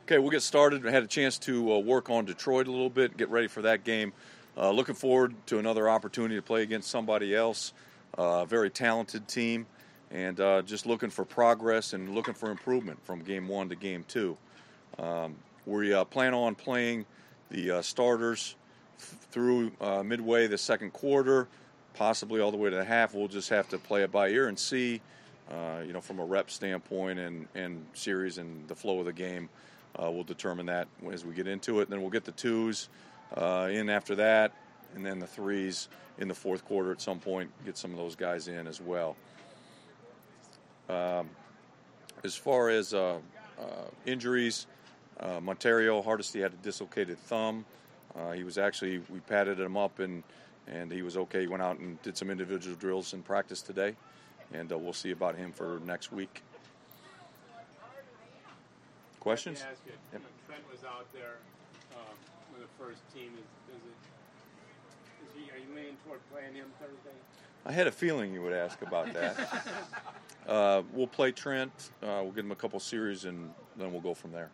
Okay, we'll get started. I had a chance to work on Detroit a little bit, get ready for that game. Looking forward to another opportunity to play against somebody else, a very talented team, and just looking for progress and looking for improvement from game 1 to game 2. We plan on playing the starters through midway the second quarter, possibly all the way to the half. We'll just have to play it by ear and see, from a rep standpoint and series and the flow of the game. We'll determine that as we get into it. And then we'll get the 2s in after that, and then the 3s in the fourth quarter at some point, get some of those guys in as well. As far as injuries, Montario Hardesty had a dislocated thumb. We padded him up and he was okay. He went out and did some individual drills in practice today, and we'll see about him for next week. Questions? Let me ask you, Yep. Trent was out there with the first team. Are you leaning toward playing him Thursday? I had a feeling you would ask about that. We'll play Trent. We'll give him a couple series, and then we'll go from there.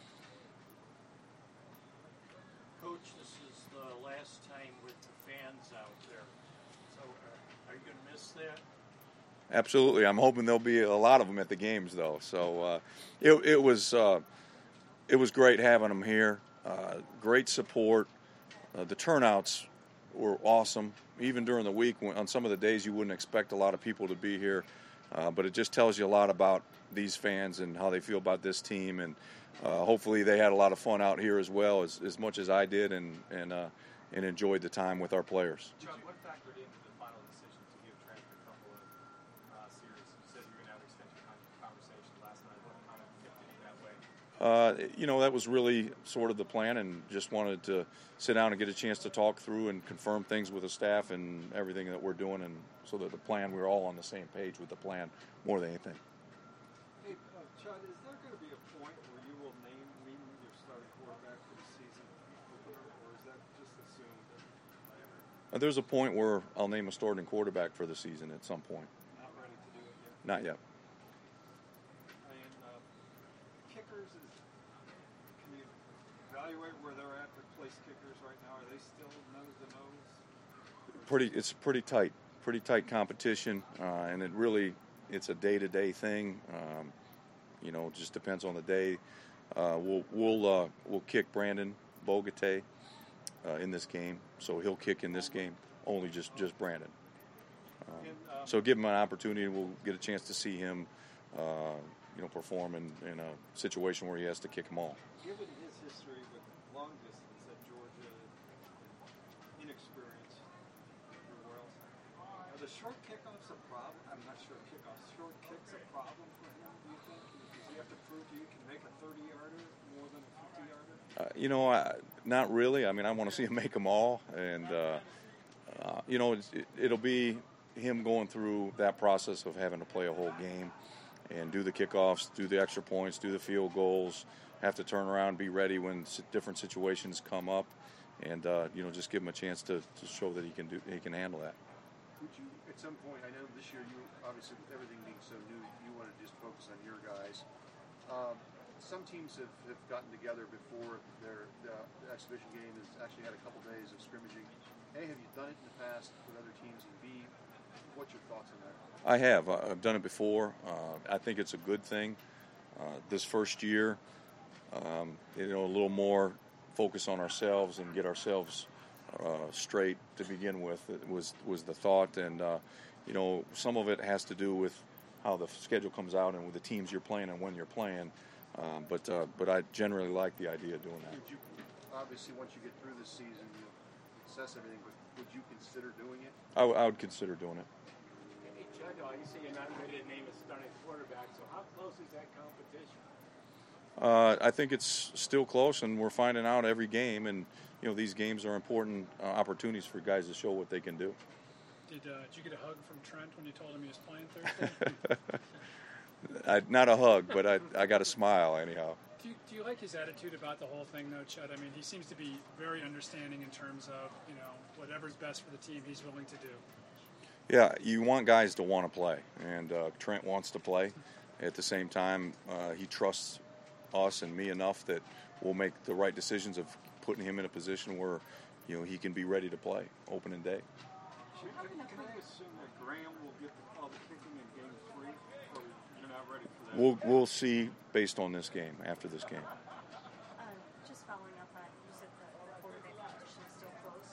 Coach, this is the last time with the fans out there. So are you going to miss that? Absolutely. I'm hoping there'll be a lot of them at the games, though. So it was great having them here. Great support. The turnouts were awesome. Even during the week, on some of the days you wouldn't expect a lot of people to be here. But it just tells you a lot about these fans and how they feel about this team. And hopefully they had a lot of fun out here as well, as much as I did, and enjoyed the time with our players. John, what factored into the final decision to give Trent a couple of series? You said you were going to have an extension conversation last night. What kind of shifted you that way? That was really sort of the plan, and just wanted to sit down and get a chance to talk through and confirm things with the staff and everything that we're doing, and so that the plan, we're all on the same page with the plan more than anything. Hey, Chad, is there going to be a point where you will name Weeden your starting quarterback for the season opener, or is that just assumed? There's a point where I'll name a starting quarterback for the season at some point. Not ready to do it yet? Not yet. And kickers, can you evaluate where they're at with place kickers right now? Are they still nose to nose? It's pretty tight competition, and it's a day-to-day thing. It just depends on the day. We'll kick Brandon Bogate in this game, so he'll kick in this game. Only just Brandon. So give him an opportunity. We'll get a chance to see him, perform in a situation where he has to kick them all. Given his history with long distance at Georgia and inexperience everywhere else, are the short kickoffs a problem? I'm not sure short kicks a problem for him, do you think? Does he have to prove to you can make a 30-yarder more than a 50-yarder? Not really. I mean, I want to see him make them all, and it'll be him going through that process of having to play a whole game and do the kickoffs, do the extra points, do the field goals, have to turn around, be ready when different situations come up, and just give him a chance to show that he can handle that. Would you, at some point, I know this year you obviously with everything being so new, you want to just focus on your guys. Some teams have gotten together before the exhibition game has actually had a couple days of scrimmaging. A, have you done it in the past with other teams? And B, what's your thoughts on that? I have. I've done it before. I think it's a good thing. This first year, a little more focus on ourselves and get ourselves straight to begin with. It was the thought, and some of it has to do with how the schedule comes out and with the teams you're playing and when you're playing. But I generally like the idea of doing that. Would you, obviously, once you get through this season, you'll assess everything. But would you consider doing it? I would consider doing it. Hey, Chad, you say you're not ready to name a starting quarterback, so how close is that competition? I think it's still close, and we're finding out every game. And these games are important opportunities for guys to show what they can do. Did you get a hug from Trent when you told him he was playing Thursday? Not a hug, but I got a smile anyhow. Do you like his attitude about the whole thing, though, Chet? I mean, he seems to be very understanding in terms of, whatever's best for the team, he's willing to do. Yeah, you want guys to want to play, and Trent wants to play. At the same time, he trusts us and me enough that we'll make the right decisions of putting him in a position where, he can be ready to play opening day. Can I assume that Graham will get all the kicking in Game 3, or you're not ready for that? We'll see based on this game, after this game. Just following up on, you said the quarterback competition is still close.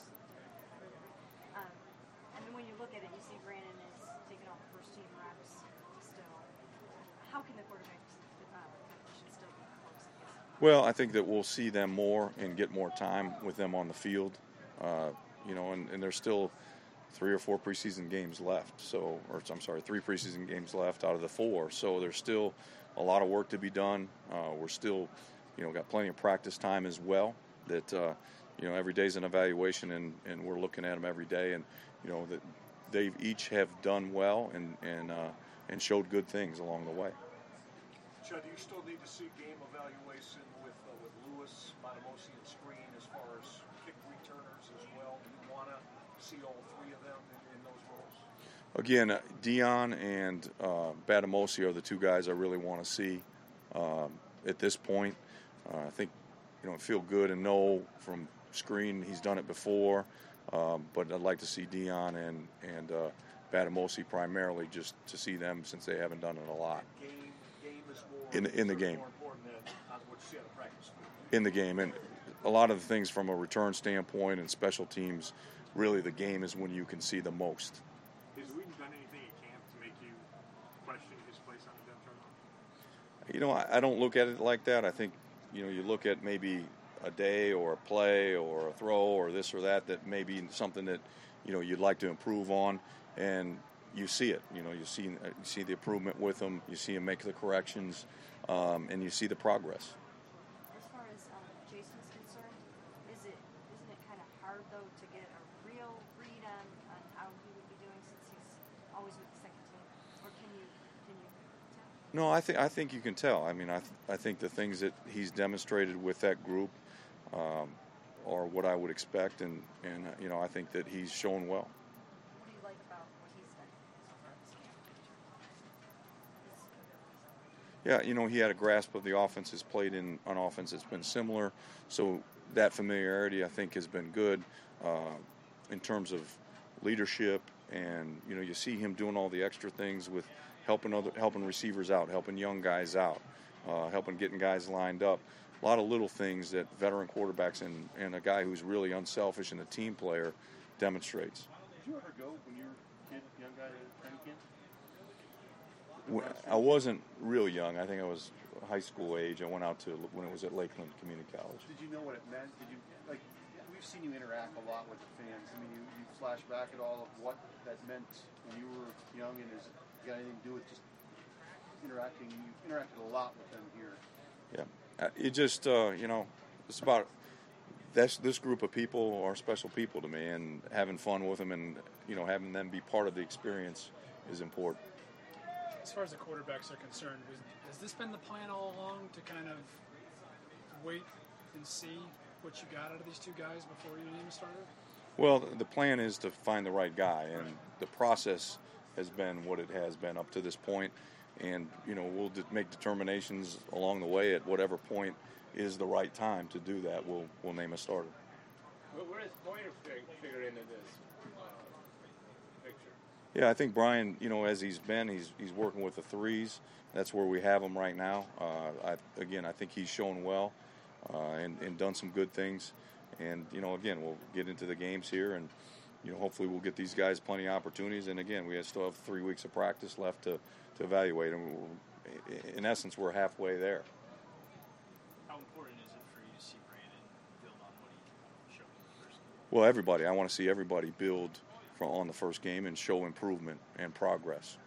When you look at it, you see Brandon is taking all the first team reps still. How can the quarterback competition still be close, I guess? Well, I think that we'll see them more and get more time with them on the field. And there's still 3 or 4 preseason games left. 3 preseason games left out of the 4. So there's still a lot of work to be done. We're still, got plenty of practice time as well. That every day's an evaluation, and we're looking at them every day, and that they each have done well and showed good things along the way. Chad, do you still need to see game evaluation with Lewis, Matamosi, and Screen as far as kick returners as well? Do you want to see all 3 of them in those roles? Again, Dion and Batamosi are the 2 guys I really want to see at this point. I think, feel good and know from Screen he's done it before, but I'd like to see Dion and Batamosi primarily, just to see them since they haven't done it a lot. Game is more In the game. more important than what you see on the practice field. In the game, and a lot of the things from a return standpoint and special teams, really the game is when you can see the most. Has Whedon done anything at camp to make you question his place on the depth chart? I don't look at it like that. I think, you look at maybe a day or a play or a throw or this or that may be something that, you'd like to improve on, and you see it. You see the improvement with him. You see him make the corrections, and you see the progress. As far as Jason's concerned, isn't it kind of hard though to get a real read on how he would be doing since he's always with the second team, or can you tell? No, I think you can tell. I think the things that he's demonstrated with that group are what I would expect, and I think that he's shown well. What do you like about what he's done so far this camp? Yeah, he had a grasp of the offense, has played in an offense that's been similar, so that familiarity I think has been good in terms of leadership, and you see him doing all the extra things with helping receivers out, helping young guys out, helping getting guys lined up. A lot of little things that veteran quarterbacks and a guy who's really unselfish and a team player demonstrates. Did you ever go when you were a young guy at training camp? I wasn't real young. I think I was high school age. I went out to when it was at Lakeland Community College. Did you know what it meant? We've seen you interact a lot with the fans. You flash back at all of what that meant when you were young, and has it got anything to do with just interacting? You interacted a lot with them here. Yeah. It just, it's about this group of people are special people to me, and having fun with them and, having them be part of the experience is important. As far as the quarterbacks are concerned, has this been the plan all along to kind of wait and see what you got out of these 2 guys before you name a starter? Well, the plan is to find the right guy, and the process has been what it has been up to this point. And, we'll make determinations along the way at whatever point is the right time to do that. We'll name a starter. Where does Pointer figure into this picture? Yeah, I think Brian, as he's working with the 3s. That's where we have him right now. I think he's shown well and done some good things. And, again, we'll get into the games here, and, hopefully we'll get these guys plenty of opportunities. And, again, we still have 3 weeks of practice left to evaluate them. In essence, we're halfway there. How important is it for you to see Brandon build on what he showed in the first game? Well, everybody. I want to see everybody build on the first game and show improvement and progress.